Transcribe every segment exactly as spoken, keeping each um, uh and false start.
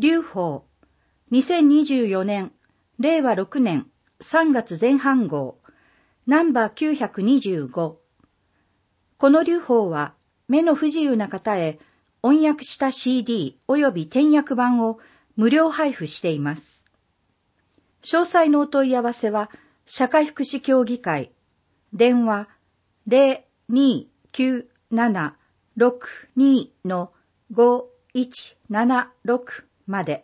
劉邦、にせんにじゅうよねん、れいわろくねんさんがつぜん半号、ナンバーきゅうひゃくにじゅうご。この劉邦は、目の不自由な方へ音訳した シーディー および点訳版を無料配布しています。詳細のお問い合わせは、社会福祉協議会、電話 ゼロにーきゅうななろくにーのごいちななろくまで。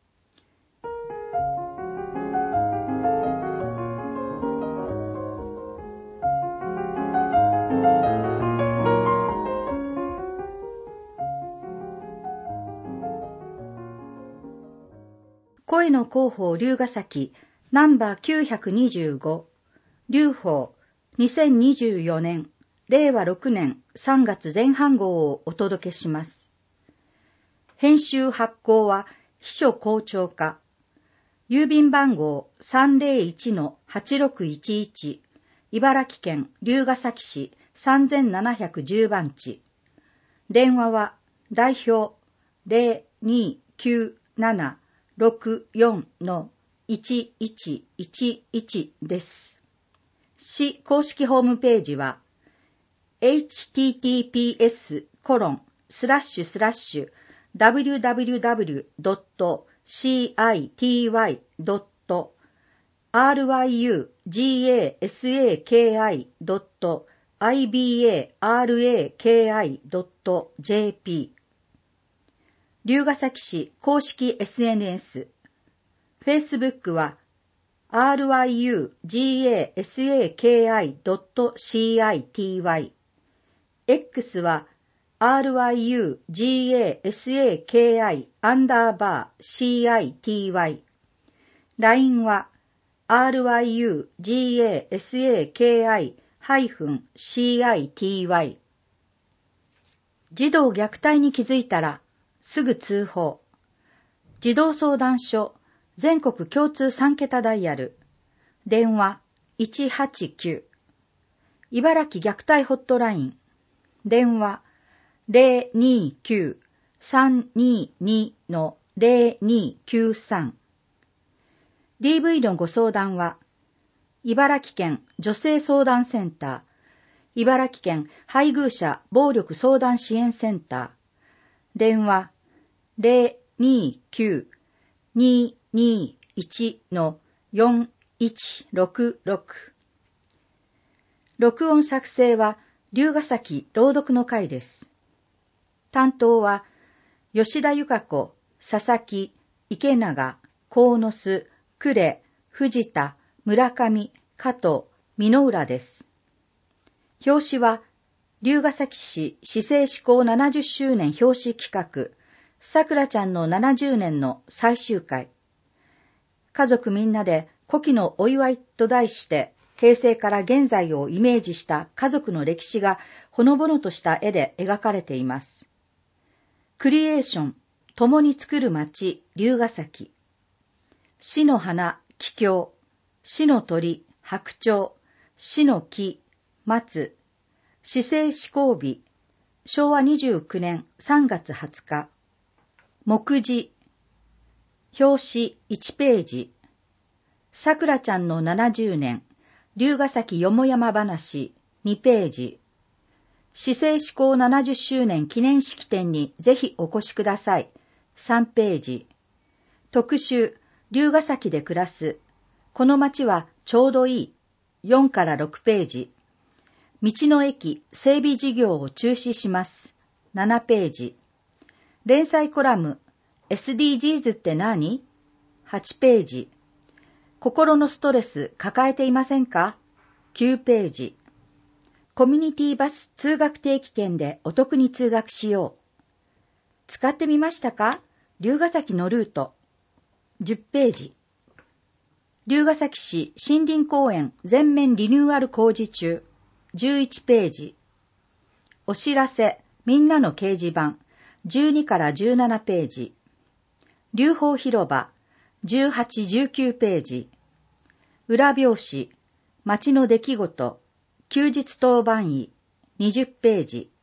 声の広報龍ヶ崎ナンバーきゅうひゃくにじゅうご、劉邦にせんにじゅうよねんれいわろくねんさんがつぜん半号をお届けします。編集発行は秘書校長課、郵便番号 さんぜろいちのはちろくいちいち、茨城県龍ヶ崎市さんぜんななひゃくじゅう番地。電話は代表 ゼロにーきゅうななろくよんのいちいちいちいち です。市公式ホームページは エイチティーティーピーエスコロンスラッシュスラッシュダブリューダブリューダブリュードットシーアイティーワイドットアールワイユージーエーエスエーケーアイドットアイビーエーアールエーケーアイドットジェーピー 龍ヶ崎市公式 エスエヌエス、フェイスブックは アールワイユージーエーエスエーケーアイドットシーアイティーワイ、X は アールワイユージーエーエスエーケーアイ アンダーバー シーアイティーワイ、ライン は アールワイユージーエーエスエーケーアイ ハイフン シーアイティーワイ。児童虐待に気づいたらすぐ通報。児童相談所全国共通さんけたダイヤル。電話いちはちきゅう。茨城虐待ホットライン。電話ゼロにーきゅうさんにーにのゼロにーきゅうさん。ディーブイ のご相談は、茨城県女性相談センター、茨城県配偶者暴力相談支援センター、電話ゼロにーきゅうにーにーいちのよんいちろくろく。録音作成は龍ヶ崎朗読の会です。担当は吉田由香子、佐々木、池永、鴻巣、呉、藤田、村上、加藤、美濃浦です。表紙は龍ヶ崎市市政施行ななじゅっしゅうねん表紙企画、さくらちゃんのななじゅうねんの最終回。家族みんなで古希のお祝いと題して平成から現在をイメージした家族の歴史がほのぼのとした絵で描かれています。クリエーション、共に作る街、龍ヶ崎。死の花、桔梗。死の鳥、白鳥。死の木、松。市政施行日、しょうわにじゅうきゅうねんさんがつはつか。目次。表紙いちページ。さくらちゃんのななじゅうねん、龍ヶ崎よもやま話にページ。市政施行ななじゅっしゅうねん記念式典にぜひお越しください。さんページ。特集、龍ヶ崎で暮らす。この街はちょうどいい。よんからろくページ。道の駅整備事業を中止します。ななページ。連載コラム エスディージーズ って何？ はちページ。心のストレス抱えていませんか？きゅうページ。コミュニティバス通学定期券でお得に通学しよう。使ってみましたか？龍ヶ崎のルート。じゅっページ。龍ヶ崎市森林公園全面リニューアル工事中。じゅういちページ。お知らせ、みんなの掲示板。じゅうにからじゅうななページ。龍鳳広場。じゅうはち、じゅうきゅうページ。裏表紙。町の出来事。休日当番医。にじゅっページ。